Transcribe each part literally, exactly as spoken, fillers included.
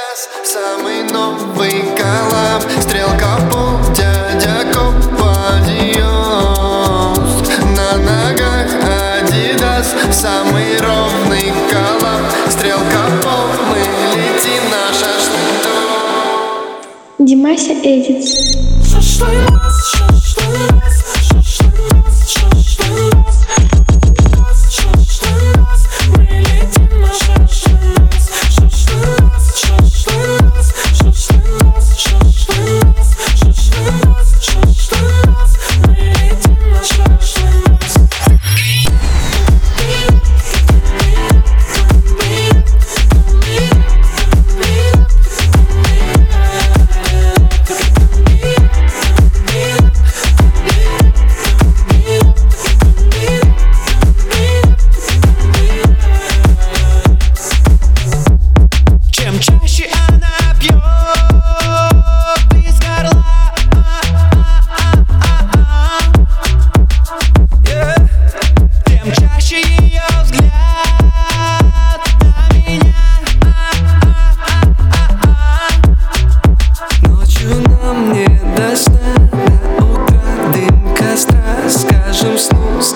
Адидас, самый новый коллаб. Стрелка пол, дядя Копа Диос. На ногах Адидас, самый ровный коллаб. Стрелка пол, мы летим на шашлык. Димася Эдитс.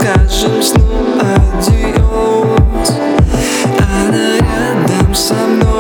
Скажем сну адиос, она рядом со мной.